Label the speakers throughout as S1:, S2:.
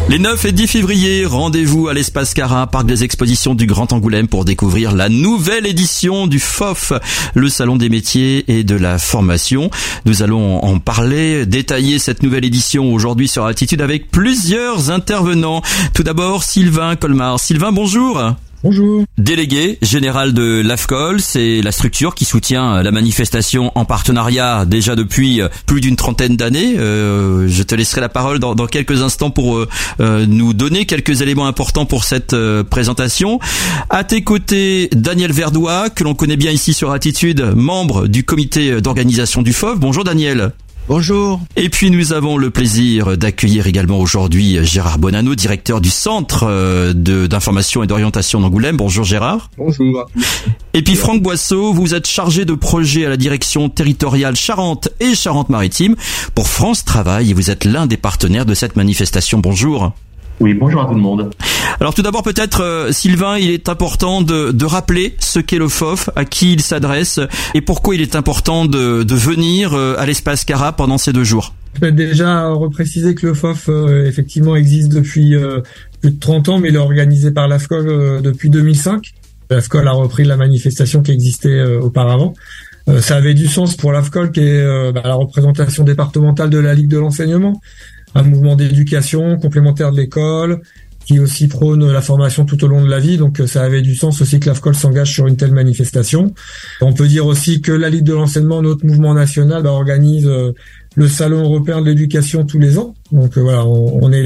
S1: Les 9 et 10 février, rendez-vous à l'Espace Cara, parc des expositions du Grand Angoulême pour découvrir la nouvelle édition du FOF, le salon des métiers et de la formation. Nous allons en parler, détailler cette nouvelle édition aujourd'hui sur Altitude avec plusieurs intervenants. Tout d'abord, Sylvain Colmar. Sylvain, bonjour.
S2: Bonjour.
S1: Délégué général de l'AFCOL, c'est la structure qui soutient la manifestation en partenariat déjà depuis plus d'une trentaine d'années. Je te laisserai la parole dans quelques instants pour nous donner quelques éléments importants pour cette présentation. À tes côtés, Daniel Verdois, que l'on connaît bien ici sur Altitude, membre du comité d'organisation du FOF. Bonjour Daniel.
S2: Bonjour.
S1: Et puis nous avons le plaisir d'accueillir également aujourd'hui Gérard Bonanno, directeur du centre d'information et d'orientation d'Angoulême. Bonjour Gérard.
S3: Bonjour.
S1: Et puis Franck Boisseau, vous êtes chargé de projet à la direction territoriale Charente et Charente-Maritime pour France Travail et vous êtes l'un des partenaires de cette manifestation. Bonjour.
S3: Oui, bonjour à tout le monde.
S1: Alors tout d'abord peut-être Sylvain, il est important de rappeler ce qu'est le FOF, à qui il s'adresse et pourquoi il est important de venir à l'Espace Cara pendant ces 2 jours.
S2: Peut-être déjà repréciser que le FOF effectivement existe depuis plus de 30 ans, mais il est organisé par l'AFCOL depuis 2005. L'AFCOL a repris la manifestation qui existait auparavant. Ça avait du sens pour l'AFCOL qui est la représentation départementale de la Ligue de l'enseignement, un mouvement d'éducation complémentaire de l'école qui aussi prône la formation tout au long de la vie. Donc ça avait du sens aussi que l'AFCOL s'engage sur une telle manifestation. On peut dire aussi que la Ligue de l'enseignement, notre mouvement national, organise le Salon européen de l'éducation tous les ans. Donc voilà, on est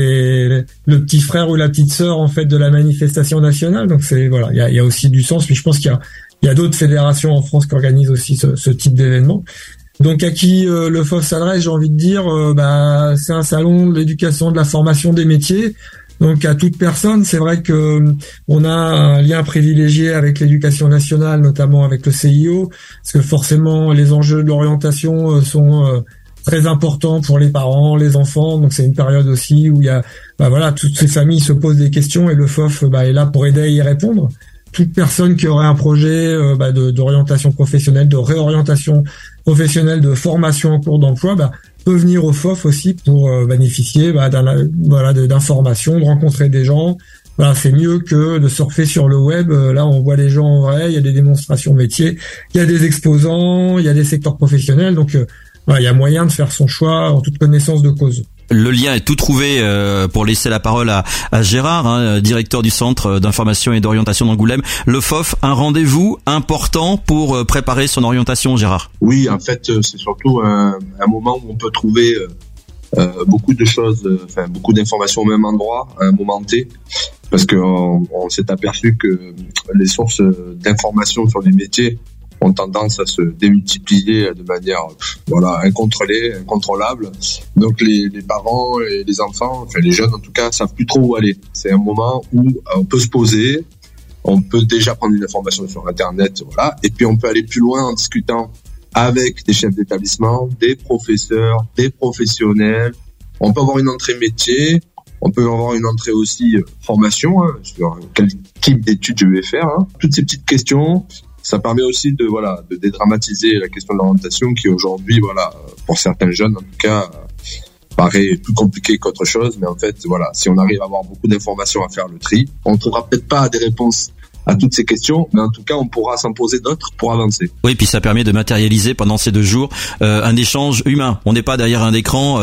S2: le petit frère ou la petite sœur en fait de la manifestation nationale. Donc c'est voilà, il y a aussi du sens. Puis je pense qu'il y a d'autres fédérations en France qui organisent aussi ce type d'événement. Donc à qui le FOF s'adresse, j'ai envie de dire, c'est un salon de l'éducation, de la formation des métiers. Donc à toute personne, c'est vrai que on a un lien privilégié avec l'éducation nationale, notamment avec le CIO, parce que forcément les enjeux de l'orientation sont très importants pour les parents, les enfants. Donc c'est une période aussi où il y a, toutes ces familles se posent des questions et le FOF est là pour aider à y répondre. Toute personne qui aurait un projet d'orientation professionnelle, de réorientation professionnelle, de formation en cours d'emploi, peut venir au FOF aussi pour bénéficier d'informations, de rencontrer des gens. Voilà, c'est mieux que de surfer sur le web. Là, on voit les gens en vrai, il y a des démonstrations métiers, il y a des exposants, il y a des secteurs professionnels. Donc, il y a moyen de faire son choix en toute connaissance de cause.
S1: Le lien est tout trouvé pour laisser la parole à Gérard, directeur du centre d'information et d'orientation d'Angoulême. Le FOF, un rendez-vous important pour préparer son orientation, Gérard.
S3: Oui, en fait, c'est surtout un moment où on peut trouver beaucoup de choses, beaucoup d'informations au même endroit, à un moment T, parce qu'on s'est aperçu que les sources d'informations sur les métiers ont tendance à se démultiplier de manière incontrôlée, incontrôlable. Donc les parents et les enfants, les jeunes en tout cas, savent plus trop où aller. C'est un moment où on peut se poser, on peut déjà prendre une information sur Internet, et puis on peut aller plus loin en discutant avec des chefs d'établissement, des professeurs, des professionnels. On peut avoir une entrée métier, on peut avoir une entrée aussi formation, sur quel type d'études je vais faire. Toutes ces petites questions. Ça permet aussi de dédramatiser la question de l'orientation qui aujourd'hui, pour certains jeunes en tout cas, paraît plus compliqué qu'autre chose. Mais en fait, si on arrive à avoir beaucoup d'informations à faire le tri, on ne trouvera peut-être pas des réponses à toutes ces questions, mais en tout cas, on pourra s'en poser d'autres pour avancer.
S1: Oui, puis ça permet de matérialiser pendant ces 2 jours un échange humain. On n'est pas derrière un écran.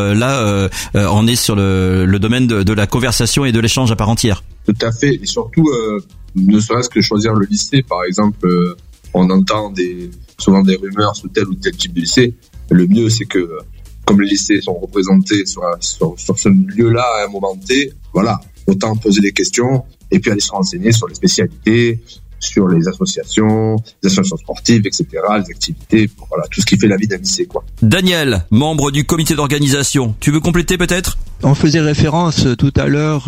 S1: On est sur le domaine de la conversation et de l'échange à part entière.
S3: Tout à fait. Et surtout, ne serait-ce que choisir le lycée, par exemple, on entend souvent des rumeurs sur tel ou tel type de lycée. Le mieux, c'est que, comme les lycées sont représentés sur ce lieu-là à un moment T, autant poser des questions et puis aller se renseigner sur les spécialités, sur les associations sportives, etc., les activités, tout ce qui fait la vie d'un lycée, quoi.
S1: Daniel, membre du comité d'organisation, tu veux compléter peut-être ?
S4: On faisait référence tout à l'heure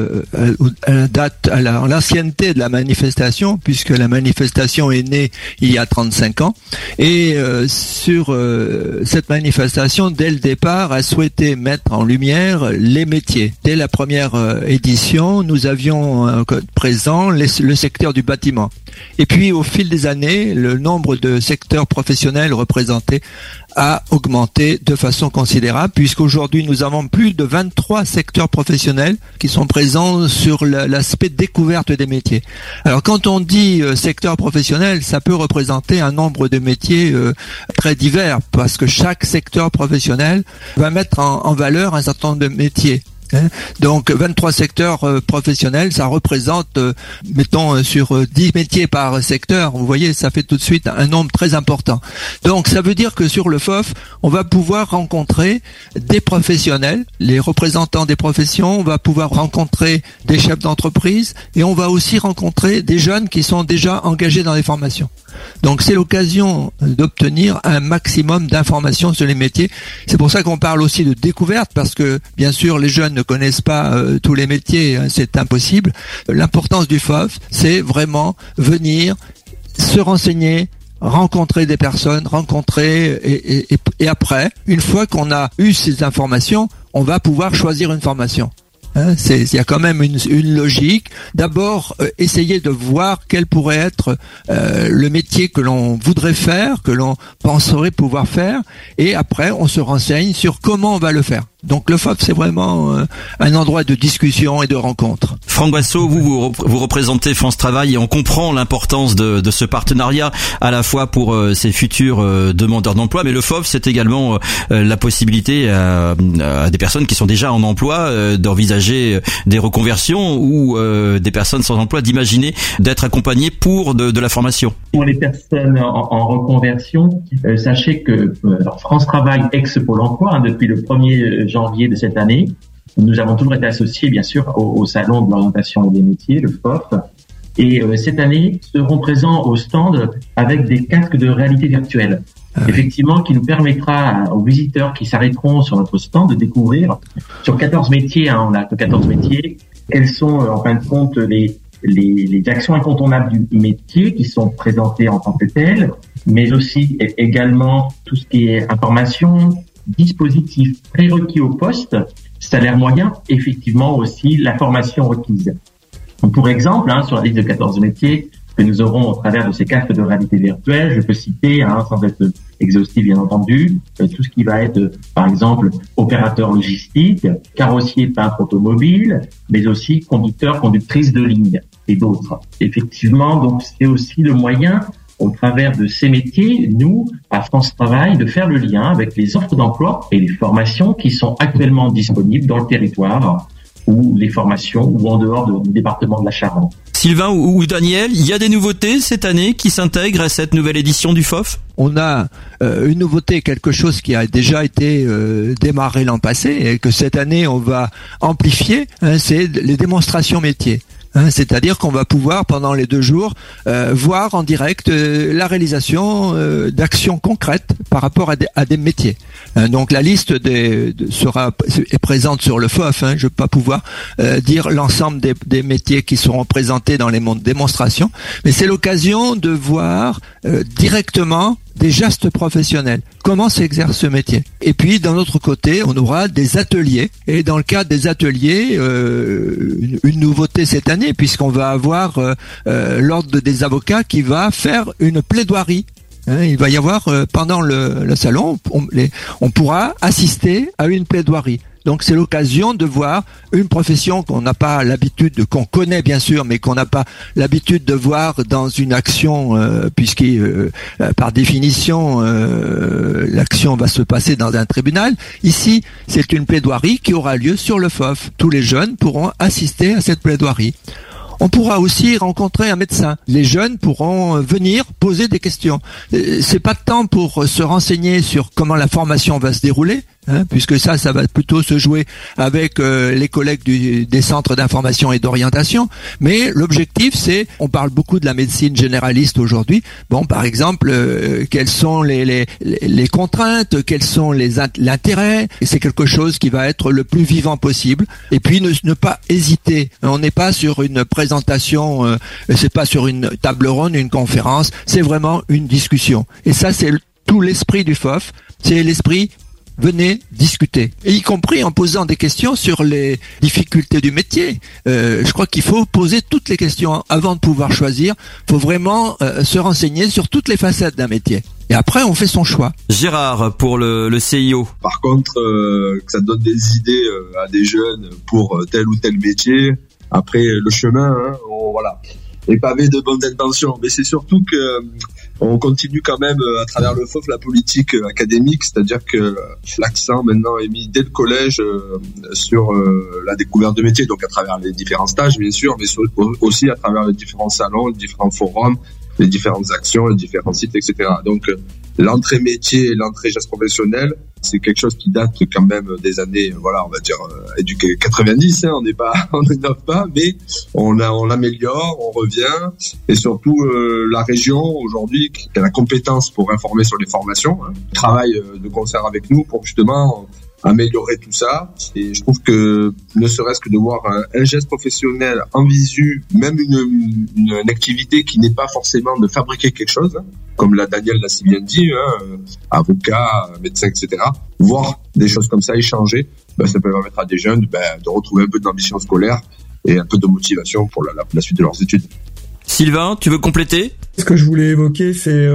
S4: à la date, à l'ancienneté de la manifestation, puisque la manifestation est née il y a 35 ans. Et sur cette manifestation, dès le départ, a souhaité mettre en lumière les métiers. Dès la première édition, nous avions présent le secteur du bâtiment. Et puis, au fil des années, le nombre de secteurs professionnels représentés a augmenté de façon considérable, puisqu'aujourd'hui nous avons plus de 23 secteurs professionnels qui sont présents sur l'aspect découverte des métiers. Alors quand on dit secteur professionnel, ça peut représenter un nombre de métiers très divers, parce que chaque secteur professionnel va mettre en valeur un certain nombre de métiers. Donc 23 secteurs professionnels, ça représente, mettons sur 10 métiers par secteur, vous voyez, ça fait tout de suite un nombre très important. Donc ça veut dire que sur le FOF, on va pouvoir rencontrer des professionnels, les représentants des professions, on va pouvoir rencontrer des chefs d'entreprise et on va aussi rencontrer des jeunes qui sont déjà engagés dans les formations. Donc c'est l'occasion d'obtenir un maximum d'informations sur les métiers. C'est pour ça qu'on parle aussi de découverte, parce que bien sûr les jeunes ne connaissent pas tous les métiers, c'est impossible. L'importance du FOF, c'est vraiment venir se renseigner, rencontrer des personnes, et après, une fois qu'on a eu ces informations, on va pouvoir choisir une formation. Il y a quand même une logique. D'abord, essayer de voir quel pourrait être le métier que l'on voudrait faire, que l'on penserait pouvoir faire, et après, on se renseigne sur comment on va le faire. Donc le FOF, c'est vraiment un endroit de discussion et de rencontre.
S1: Franck Boisseau, vous représentez France Travail et on comprend l'importance de ce partenariat à la fois pour ces futurs demandeurs d'emploi, mais le FOF, c'est également la possibilité à des personnes qui sont déjà en emploi d'envisager des reconversions ou des personnes sans emploi d'imaginer d'être accompagnées pour de la formation.
S5: Pour les personnes en reconversion, sachez que France Travail ex-Pôle emploi, depuis le 1er janvier de cette année, nous avons toujours été associés, bien sûr, au Salon de l'orientation des métiers, le FOF. Et cette année, seront présents au stand avec des casques de réalité virtuelle. Effectivement, qui nous permettra aux visiteurs qui s'arrêteront sur notre stand de découvrir sur 14 métiers, on a que 14 métiers, quelles sont en fin de compte les actions incontournables du métier qui sont présentées en tant que telles, mais aussi également tout ce qui est information, dispositifs prérequis au poste, salaire moyen, effectivement aussi la formation requise. Donc, pour exemple, sur la liste de 14 métiers que nous aurons au travers de ces casques de réalité virtuelle, je peux citer, sans être exhaustif bien entendu, tout ce qui va être, par exemple, opérateur logistique, carrossier peintre automobile, mais aussi conducteur, conductrice de ligne et d'autres. Effectivement, donc c'est aussi le moyen, au travers de ces métiers, nous, à France Travail, de faire le lien avec les offres d'emploi et les formations qui sont actuellement disponibles dans le territoire, ou les formations, ou en dehors du département de la Charente.
S1: Sylvain ou Daniel, il y a des nouveautés cette année qui s'intègrent à cette nouvelle édition du FOF ?
S4: On a une nouveauté, quelque chose qui a déjà été démarré l'an passé et que cette année on va amplifier, c'est les démonstrations métiers. C'est-à-dire qu'on va pouvoir pendant les 2 jours voir en direct la réalisation d'actions concrètes par rapport à des métiers. Donc la liste est présente sur le FOF. Je ne vais pas pouvoir dire l'ensemble des métiers qui seront présentés dans les démonstrations, mais c'est l'occasion de voir directement des gestes professionnels. Comment s'exerce ce métier? Et puis, d'un autre côté, on aura des ateliers. Et dans le cadre des ateliers, une nouveauté cette année, puisqu'on va avoir l'ordre des avocats qui va faire une plaidoirie. Il va y avoir, pendant le salon, on pourra assister à une plaidoirie. Donc c'est l'occasion de voir une profession qu'on n'a pas l'habitude, qu'on connaît bien sûr, mais qu'on n'a pas l'habitude de voir dans une action, puisque par définition l'action va se passer dans un tribunal. Ici, c'est une plaidoirie qui aura lieu sur le FOF. Tous les jeunes pourront assister à cette plaidoirie. On pourra aussi rencontrer un médecin. Les jeunes pourront venir poser des questions. C'est pas de temps pour se renseigner sur comment la formation va se dérouler, puisque ça va plutôt se jouer avec les collègues des centres d'information et d'orientation. Mais l'objectif, c'est, on parle beaucoup de la médecine généraliste aujourd'hui. Bon, par exemple, quelles sont les contraintes, quels sont l'intérêt. Et c'est quelque chose qui va être le plus vivant possible. Et puis ne pas hésiter. On n'est pas sur une présentation, c'est pas sur une table ronde, une conférence. C'est vraiment une discussion. Et ça, c'est tout l'esprit du FOF. C'est l'esprit venez discuter, et y compris en posant des questions sur les difficultés du métier. Je crois qu'il faut poser toutes les questions avant de pouvoir choisir. Il faut vraiment se renseigner sur toutes les facettes d'un métier. Et après, on fait son choix.
S1: Gérard, pour le CIO.
S3: Par contre, que ça donne des idées à des jeunes pour tel ou tel métier. Après, le chemin, voilà, est pavé de bonnes intentions. Mais c'est surtout que on continue quand même à travers le FOF la politique académique, c'est-à-dire que l'accent maintenant est mis dès le collège sur la découverte de métiers, donc à travers les différents stages bien sûr, mais aussi à travers les différents salons, les différents forums, les différentes actions, les différents sites, etc. Donc l'entrée métier et l'entrée geste professionnel, c'est quelque chose qui date quand même des années, voilà, on va dire du 90. On n'innove pas, mais on l'améliore, on revient, et surtout la région aujourd'hui qui a la compétence pour informer sur les formations, travaille de concert avec nous pour justement améliorer tout ça. Et je trouve que ne serait-ce que de voir un geste professionnel en visu, même une activité qui n'est pas forcément de fabriquer quelque chose, comme Daniel l'a si bien dit, avocat, médecin, etc. Voir des choses comme ça, échanger, ça peut permettre à des jeunes de retrouver un peu d'ambition scolaire et un peu de motivation pour la suite de leurs études.
S1: Sylvain, tu veux compléter ?
S2: Ce que je voulais évoquer, c'est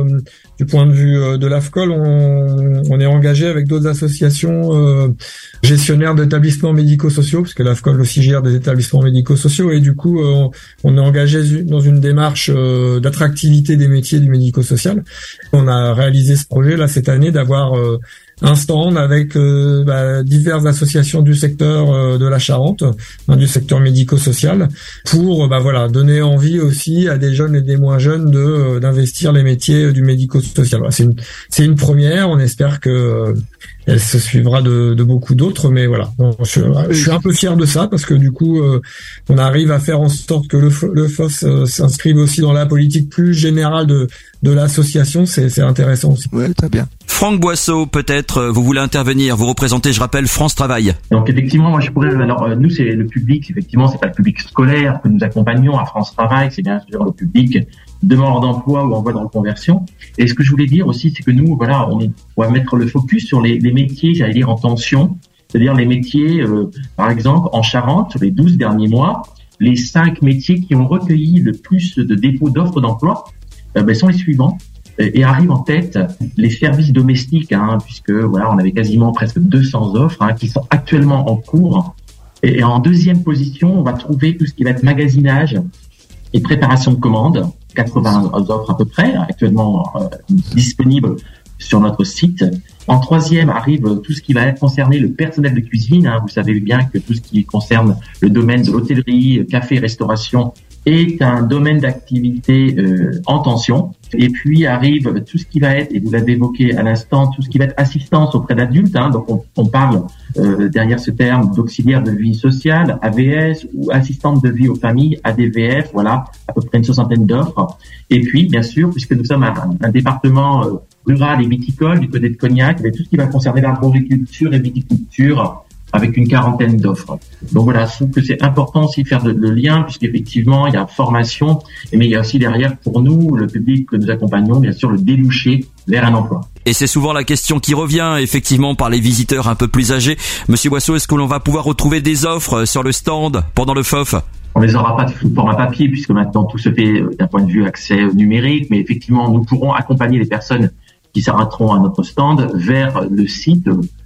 S2: du point de vue de l'AFCOL, on est engagé avec d'autres associations gestionnaires d'établissements médico-sociaux, parce que l'AFCOL aussi gère des établissements médico-sociaux, et du coup, on est engagé dans une démarche d'attractivité des métiers du médico-social. On a réalisé ce projet là cette année d'avoir un stand avec diverses associations du secteur de la Charente, du secteur médico-social, pour donner envie aussi à des jeunes et des moins jeunes d'investir les métiers du médico-social. Voilà, c'est une première, on espère que elle se suivra de beaucoup d'autres, mais voilà, je suis un peu fier de ça parce que du coup on arrive à faire en sorte que le FOS s'inscrive aussi dans la politique plus générale de l'association. C'est intéressant aussi.
S4: Ouais, très bien.
S1: Franck Boisseau, peut-être vous voulez intervenir, vous représentez, je rappelle, France Travail.
S5: Donc effectivement, moi je pourrais, nous c'est le public, effectivement c'est pas le public scolaire que nous accompagnons à France Travail, c'est bien sûr le public demandeur d'emploi ou en voie de reconversion. Et ce que je voulais dire aussi, c'est que nous, voilà, on va mettre le focus sur les métiers, j'allais dire en tension, c'est-à-dire les métiers, par exemple en Charente, sur les 12 derniers mois, les 5 métiers qui ont recueilli le plus de dépôts d'offres d'emploi sont les suivants. Et arrivent en tête les services domestiques, puisque voilà, on avait quasiment presque 200 offres qui sont actuellement en cours. Et en deuxième position, on va trouver tout ce qui va être magasinage et préparation de commandes, 80 offres à peu près, actuellement disponibles sur notre site. En troisième arrive tout ce qui va concerner le personnel de cuisine. Vous savez bien que tout ce qui concerne le domaine de l'hôtellerie, café, restauration est un domaine d'activité en tension. Et puis arrive tout ce qui va être, et vous l'avez évoqué à l'instant, tout ce qui va être assistance auprès d'adultes. Donc on parle derrière ce terme d'auxiliaire de vie sociale, AVS, ou assistante de vie aux familles, ADVF, voilà, à peu près une 60aine d'offres. Et puis, bien sûr, puisque nous sommes un département rural et viticole du côté de Cognac, il y a tout ce qui va concerner l'arboriculture et viticulture, avec une 40aine d'offres. Donc voilà, je trouve que c'est important aussi de faire le lien, puisqu'effectivement, il y a formation, mais il y a aussi derrière, pour nous, le public que nous accompagnons, bien sûr, le débouché vers un emploi.
S1: Et c'est souvent la question qui revient, effectivement, par les visiteurs un peu plus âgés. Monsieur Boisseau, est-ce que l'on va pouvoir retrouver des offres sur le stand pendant le FOF ?
S5: On les aura pas sous format papier, puisque maintenant tout se fait d'un point de vue accès numérique, mais effectivement, nous pourrons accompagner les personnes qui s'arrêteront à notre stand vers le site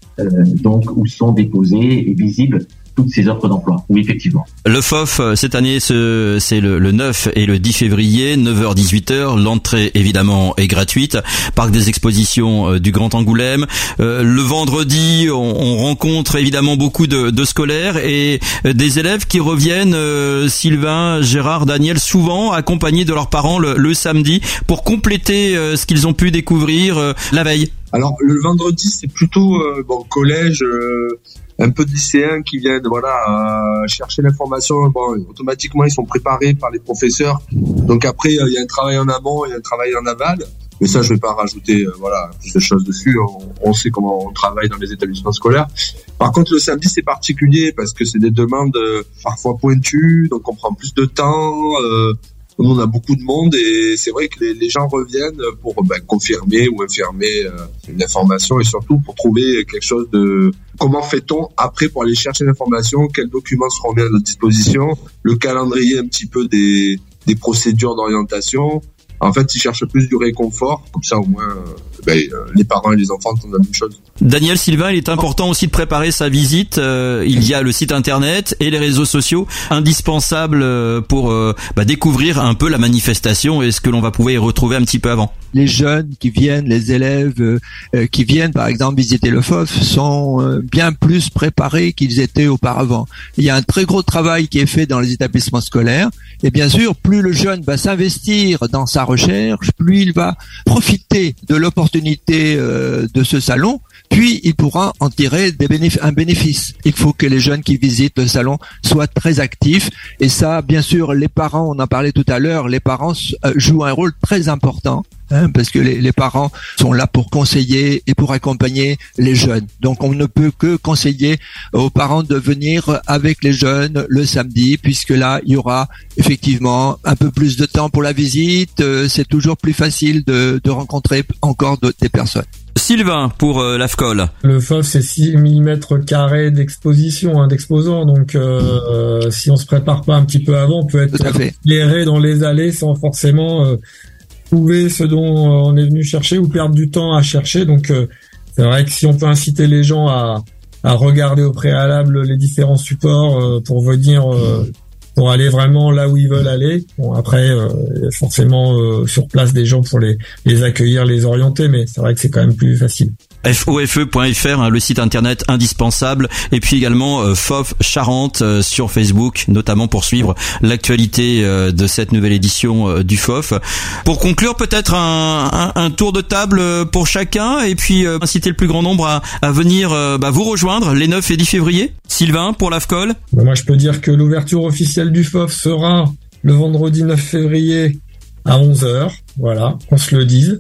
S5: donc où sont déposées et visibles toutes ces offres d'emploi. Oui, effectivement.
S1: Le FOF, cette année, c'est le 9 et le 10 février, 9h-18h. L'entrée, évidemment, est gratuite. Parc des expositions du Grand Angoulême. Le vendredi, on rencontre évidemment beaucoup de scolaires et des élèves qui reviennent, Sylvain, Gérard, Daniel, souvent accompagnés de leurs parents le samedi pour compléter ce qu'ils ont pu découvrir la veille.
S3: Alors, le vendredi, c'est plutôt collège, un peu de lycéens qui viennent chercher l'information. Automatiquement, ils sont préparés par les professeurs. Donc après, il y a un travail en amont et un travail en aval. Mais ça, je vais pas rajouter plus de choses dessus. On sait comment on travaille dans les établissements scolaires. Par contre, le samedi, c'est particulier parce que c'est des demandes parfois pointues, donc on prend plus de temps. Nous, on a beaucoup de monde et c'est vrai que les gens reviennent pour confirmer ou infirmer une information et surtout pour trouver quelque chose de... Comment fait-on après pour aller chercher l'information? Quels documents seront mis à notre disposition? Le calendrier un petit peu des procédures d'orientation. En fait, ils cherchent plus du réconfort, comme ça au moins les parents et les enfants entendent la même chose.
S1: Daniel, Sylvain, il est important aussi de préparer sa visite. Il y a le site internet et les réseaux sociaux indispensables pour découvrir un peu la manifestation et ce que l'on va pouvoir y retrouver un petit peu avant.
S4: Les jeunes qui viennent, les élèves qui viennent par exemple visiter le FOF sont bien plus préparés qu'ils étaient auparavant. Il y a un très gros travail qui est fait dans les établissements scolaires et bien sûr plus le jeune va s'investir dans sa recherche, plus il va profiter de l'opportunité de ce salon, puis il pourra en tirer un bénéfice. Il faut que les jeunes qui visitent le salon soient très actifs et ça bien sûr les parents, on en parlait tout à l'heure, les parents jouent un rôle très important. Parce que les parents sont là pour conseiller et pour accompagner les jeunes. Donc on ne peut que conseiller aux parents de venir avec les jeunes le samedi, puisque là il y aura effectivement un peu plus de temps pour la visite. C'est toujours plus facile de rencontrer encore des personnes.
S1: Sylvain, pour l'AFCOL.
S2: Le FOF, c'est 6000 m² d'exposition, d'exposants. Donc, si on se prépare pas un petit peu avant, on peut être éclairé dans les allées sans forcément trouver ce dont on est venu chercher ou perdre du temps à chercher. Donc, c'est vrai que si on peut inciter les gens à regarder au préalable les différents supports pour venir pour aller vraiment là où ils veulent aller. Bon, après, forcément, sur place, des gens pour les accueillir, les orienter, mais c'est vrai que c'est quand même plus facile.
S1: fofe.fr, le site internet indispensable, et puis également FOF Charente sur Facebook, notamment pour suivre l'actualité de cette nouvelle édition du FOF. Pour conclure, peut-être un tour de table pour chacun, et puis inciter le plus grand nombre à venir vous rejoindre les 9 et 10 février. Sylvain, pour l'AFCOL.
S2: Moi, je peux dire que l'ouverture officielle du FOF sera le vendredi 9 février à 11h. Voilà, qu'on se le dise.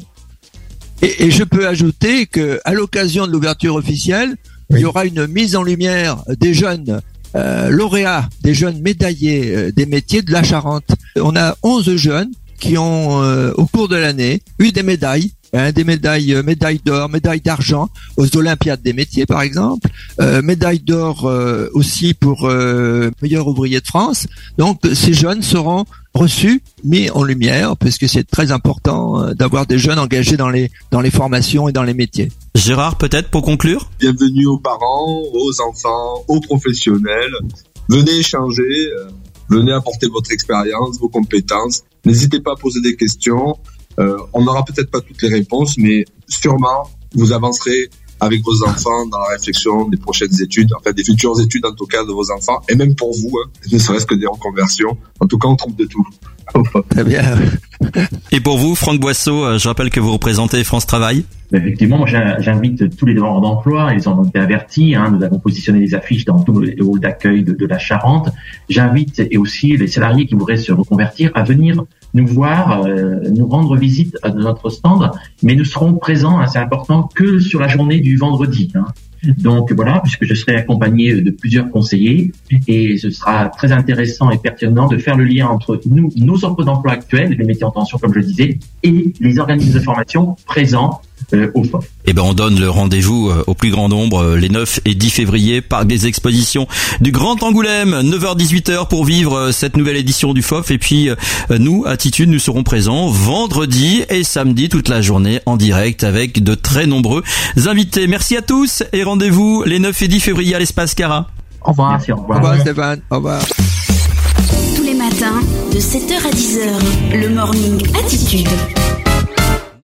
S4: Et je peux ajouter que à l'occasion de l'ouverture officielle, il y aura une mise en lumière des jeunes lauréats, des jeunes médaillés des métiers de la Charente. On a 11 jeunes qui ont, au cours de l'année, eu des médailles. Des médailles d'or, médailles d'argent aux Olympiades des métiers par exemple, médaille d'or aussi pour meilleur ouvrier de France. Donc ces jeunes seront reçus, mis en lumière, parce que c'est très important d'avoir des jeunes engagés dans les formations et dans les métiers.
S1: Gérard, peut-être pour conclure.
S3: Bienvenue aux parents, aux enfants, aux professionnels. Venez échanger, venez apporter votre expérience, vos compétences. N'hésitez pas à poser des questions. On n'aura peut-être pas toutes les réponses, mais sûrement vous avancerez avec vos enfants dans la réflexion des prochaines études, en fait des futures études en tout cas de vos enfants, et même pour vous, ne serait-ce que des reconversions. En tout cas, on trouve de tout.
S4: Très bien.
S1: Et pour vous, Franck Boisseau, je rappelle que vous représentez France Travail.
S5: Effectivement, moi j'invite tous les demandeurs d'emploi, ils en ont été avertis, nous avons positionné des affiches dans tout le hall d'accueil de la Charente. J'invite et aussi les salariés qui voudraient se reconvertir à venir nous voir, nous rendre visite à notre stand, mais nous serons présents, c'est important, que sur la journée du vendredi. Donc voilà, puisque je serai accompagné de plusieurs conseillers et ce sera très intéressant et pertinent de faire le lien entre nous, nos offres d'emploi actuelles, les métiers en tension comme je le disais, et les organismes de formation présents au FOF.
S1: Et on donne le rendez-vous au plus grand nombre les 9 et 10 février, parc des expositions du Grand Angoulême, 9h-18h pour vivre cette nouvelle édition du FOF. Et puis nous, Attitude, nous serons présents vendredi et samedi toute la journée en direct avec de très nombreux invités. Merci à tous et rendez-vous les 9 et 10 février à l'Espace Cara.
S5: Au revoir. Merci, au revoir.
S4: Au revoir Stéphane, au revoir.
S6: Tous les matins de 7h à 10h, le Morning Attitude.